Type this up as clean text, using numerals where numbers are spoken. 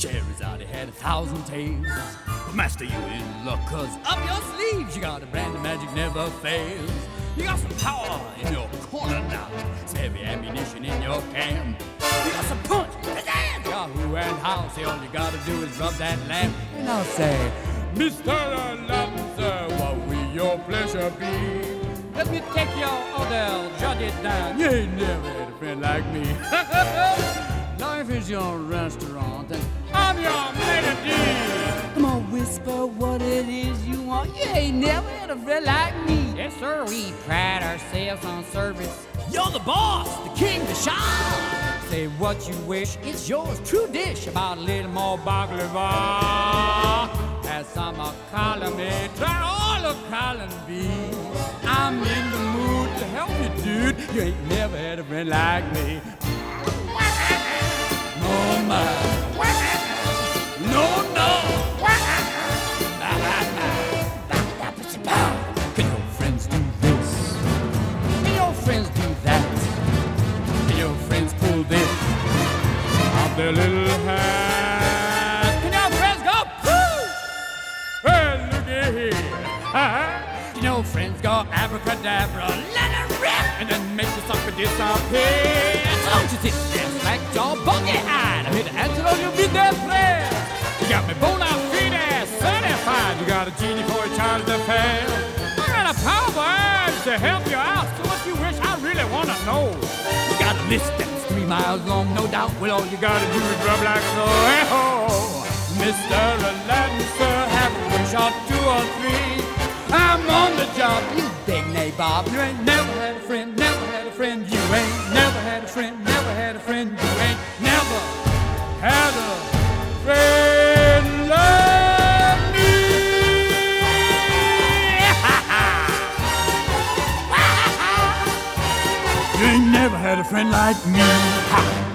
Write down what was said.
Scheherazade had 1,000 tales. But master, you in luck, 'cause up your sleeves you got a brand of magic never fails. You got some power in your corner now, some heavy ammunition in your camp. You got some punch, pizzazz, got who and how. Say all you gotta do is rub that lamp. And I'll say, Mr. Aladdin, sir, what will your pleasure be? Let me take your order, jot it down. You ain't never had a friend like me. Life is your restaurant, and I'm your maitre d'. Come on, whisper what it is you want. You ain't never had a friend like me. Yes, sir, we pride ourselves on service. You're the boss, the king, the shah. Say what you wish, it's yours, true dish. About a little more baklava. Have some of column A, try all of column B. I'm in the mood to help you, dude. You ain't never had a friend like me. Oh my. No, no. Can your friends do this? Can your friends do that? Can your friends pull this off their little hat? Can your friends go pooh? Well, looky here. Can your friends go abracadabra, let it rip, and then make the sucker disappear? Don't you sit there, slack jaw, buggy-eyed. I'm here to answer all your business prayers. You got me bona fide, certified. You got a genie for a child to fail. I got a power urge to help you out. So what you wish, I really want to know. You got a list that's 3 miles long, no doubt. Well, all you got to do is rub like so. Hey-ho, Mr. Aladdin, sir, have a wish or 2 or 3. I'm on the job, you big nabob. You ain't never had a friend, never had a friend. You ain't never had a friend, never had a friend. You ain't never had a friend like me. You ain't never had a friend like me.